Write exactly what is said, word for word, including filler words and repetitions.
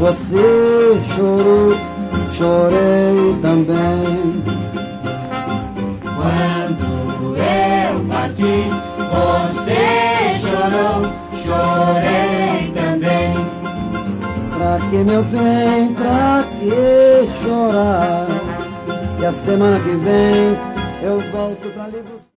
Você chorou, chorei também. Quando eu parti, você chorou, chorei também. Pra que, meu bem, pra que chorar? Se a semana que vem eu volto pra lhe buscar.